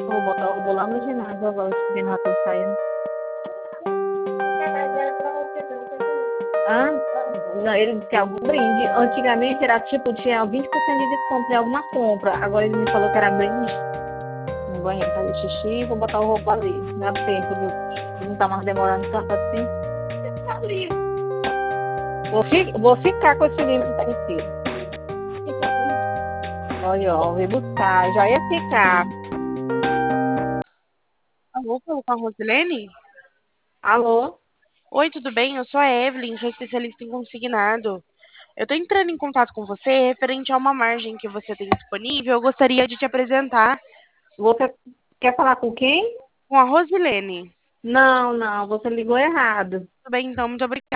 Vou botar o robô lá no ginásio agora, os meninos já estão saindo. Ah, não, ele disse que é algum brinde. Antigamente era tipo, tinha 20% de desconto em alguma compra. Agora ele me falou que era brinde. No banheiro fazer xixi e vou botar o roubo ali. Dá tempo de não tá mais demorando tanto assim. Vou ficar com esse livro parecido. Olha, ó, vou buscar. Já ia ficar. Alô, falo com a Rosilene? Alô? Oi, tudo bem? Eu sou a Evelyn, sou especialista em consignado. Eu estou entrando em contato com você referente a uma margem que você tem disponível. Eu gostaria de te apresentar Você quer falar com quem? com a Rosilene. Não, não, você ligou errado. Tudo bem, então, muito obrigada.